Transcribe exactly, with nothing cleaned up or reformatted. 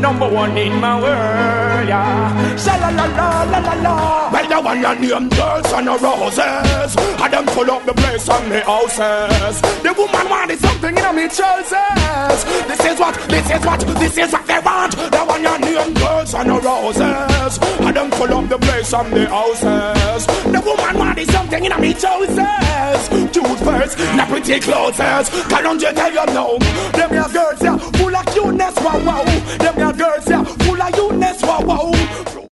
number one in my world, yeah. Sha la la la la la la. Well, the one you name girls and the roses, and them pull up the place and the houses. The woman wanted something in me choices. This is what, this is what, this is what they want. The one you name girls and the roses, and them pull up the place and the houses. The woman wanted something in me choices. Cute birds, not pretty clothes. Can't you tell you now? Them your girls, yeah, full of cuteness, wow wow. Them your girls, yeah, full of cuteness, wow wow.